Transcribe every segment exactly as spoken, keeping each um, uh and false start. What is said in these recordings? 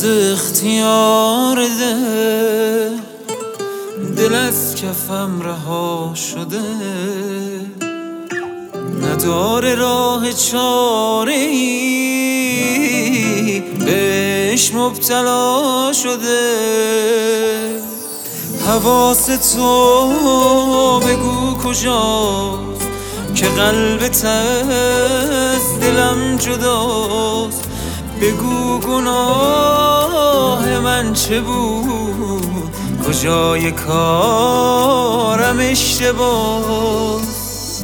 شده اختیار ده، دل از کفم رها شده، نداره راه چاره ای، بهش مبتلا شده. حواس تو بگو کجاست که قلبت از دلم جداست، بگو گناه من چه بود، کجای کارم اشتباست.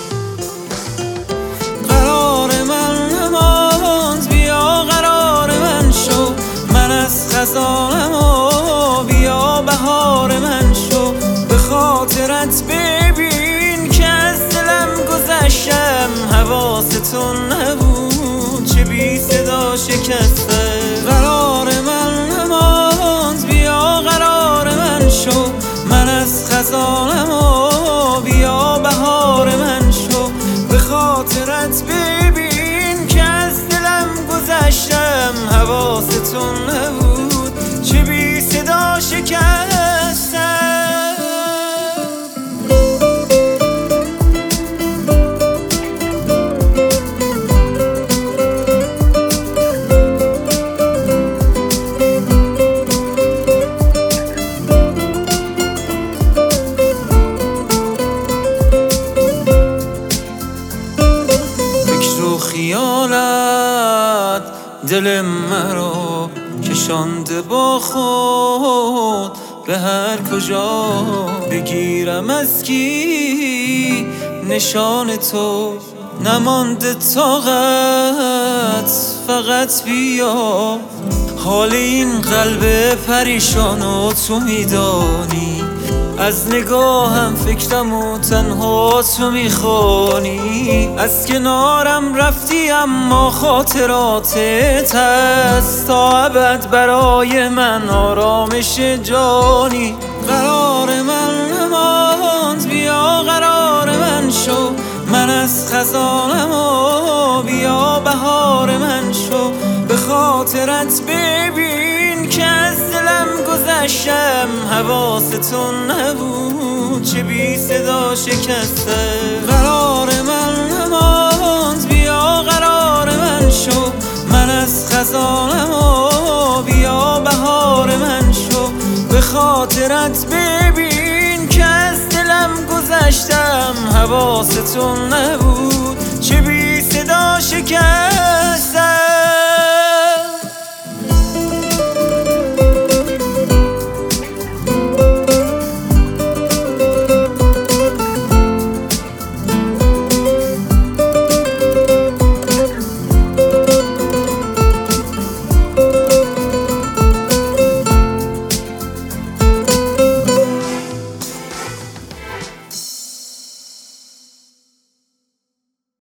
قرار من نماند بیا قرار من شو، من از خزانم و بیا بهار من شو، به خاطرت ببین که از دلم گذشتم، حواستون نبود چه بی صدا شکسته. قرار من نماند بیا قرار من شو، من از خزانم و بیا بهار من شو، به خاطرت ببین که از دلم گذشتم، حواستون نبود چه بی صدا شکستم. خیالت دل مرا کشانده با خود به هر کجا، بگیرم از کی نشان تو، نمانده طاقت فقط بیا. حال این قلب پریشانو تو میدانی، از نگاهم فکرم و تنها تو میخوانی. از کنارم رفتی اما خاطراتت هست تا ابد برای من آرامش جانی. قرار من نماند بیا قرار من شو، من از خزانم و بیا بهار من شو، به خاطرت ببین که از دلم گذشتم، حواستون نبود چه بی صدا شکسته. قرار من نماند بیا قرار من شو، من از خزانم و بیا بهار من شو، به خاطرت ببین که از دلم گذشتم، حواستون نبود چه بی صدا شکسته.